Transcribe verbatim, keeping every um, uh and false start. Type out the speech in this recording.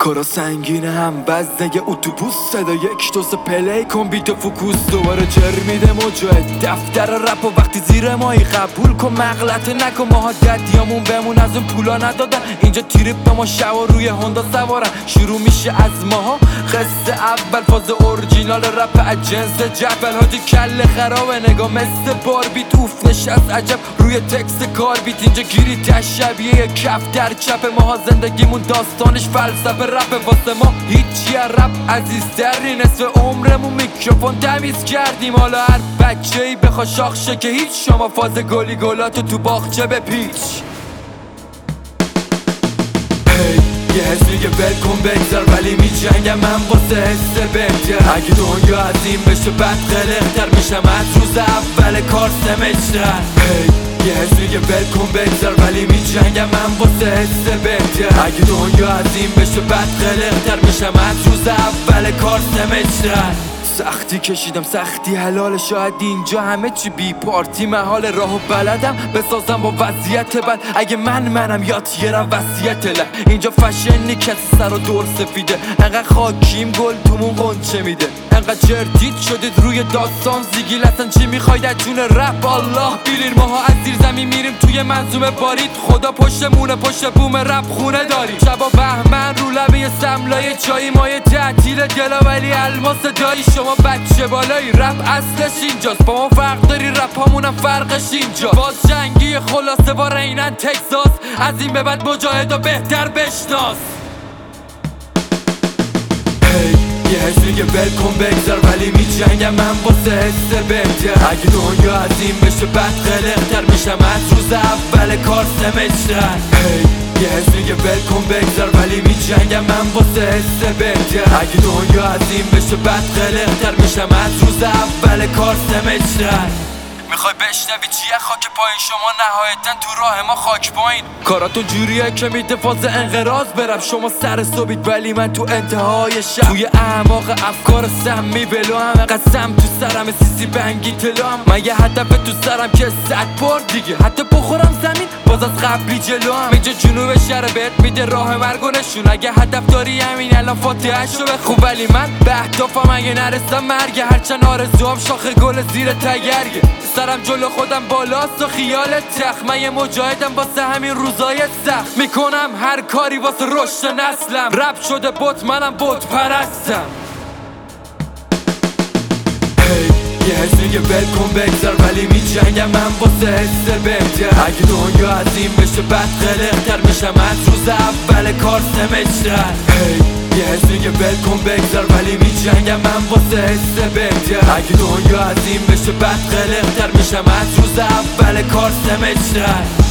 کارا سنگینه هم بزنه یه اتوبوس صدا یک دو سه پلی کن بیت فوکوس دوباره جر میده مجاهد دفتر رپ و وقتی زیر مایی قبول کن مغلطه نکن ماها ددیامون بمون از اون پولا ندادن اینجا تیرپ به ما شوا روی هوندا سوارن شروع میشه از ماها قصه اول فاز اورجینال رپ از جنس جبل حاجی کل خرابه نگاه مثل باربی توف نشست عجب روی تکست کار بیت اینجا گیری تشبیه یه کف در چپ ماها زندگیمون داستانش فلسفه رپ واسه ما هیچی رپ عزیزتری نصف عمرمون میکروفون تمیز کردیم حالا هر بچه ای بخوا شاخ شه که هیچ شما فاز گلی گلاتو تو باغچه بپیچ یه حس میگه ول کن بگذار ولی میجنگم من واسه حس بهتر اگه دنیا عظیم بشه بعد قلقتر میشم از روز اول کار سمجتر یه حس میگه ول کن بگذار ولی میجنگم من واسه حس بهتر اگه دنیا عظیم بشه بعد قلقتر میشم از روز اول کار سمجتر سختی کشیدم سختی حلال شاید اینجا همه چی بی پارتی محال راهو بلدم بسازم با وضعیت بد اگه من منم یاد یرم وصیت لب اینجا فشنی کسی سر و دور سفیده انقدر خاکیم گل تومون قنچه میده انقدر جردید شدید روی داستان زیگیل اصلا چی میخواید از جون رپ الله بیلیر ماها از زیر زمین میریم توی منظومه بارید خدا پشتمونه پشت بوم رپ خونه داریم شبا بهمن رو لبه سملای چایی مایه تعطیل دلا ولی الماس دایی شما بچه بالایی رپ اصلش اینجاست با ما فرق داری رپ همونم فرقش اینجا باز جنگی خلاصه با رینن تکساس از این به بعد مجاهدا بهتر بشناس یه حس میگه ول کن بگذار ولی میجنگم من واسه حس بهتر اگه دنیا عظیم بشه بعد قلقتر میشم از روز اول کار سمجتر یه حس میگه ول کن بگذار ولی میجنگم من واسه حس بهتر اگه دنیا عظیم بشه بعد قلقتر میشم از روز اول کار سمجتر میخوای بشنوی چیه خاک پایین شما نهایتا تو راه ما خاک پایین کاراتون جوریه که میده فاز انقراض برم شما سر صبحید ولی من تو انتهای شب توی اعماق افکار سمی بلو هم قسم تو سرم سیسی بنگی تلو هم من یه هدف تو سرم که صد بار دیگه حتی بخورم زمین باز از قبلی جلو هم اینجا جنوب شهر بهت میده راه مرگ و نشون اگه هدف داری همین الان فاتحه‌شو بخون ولی من به اهدافم اگه نرسم مرگه هرچند آرزوام شاخه گل زیر تگرگه سرم جلو خودم بالاست و خیال تخت من یه مجاهدم واسه همین روزای سخت میکنم هر کاری واسه رشد نسلم رپ شده بت منم بت پرستم یه حس میگه ول کن بگذار ولی میجنگم من واسه حس بهتر اگه دنیا عظیم بشه بعد قلقتر میشم از روز اول کار سمجتر یه حس میگه ول کن بگذار ولی میجنگم من واسه حس بهتر اگه دنیا عظیم بشه بعد قلقتر میشم از روز اول کار سمجتر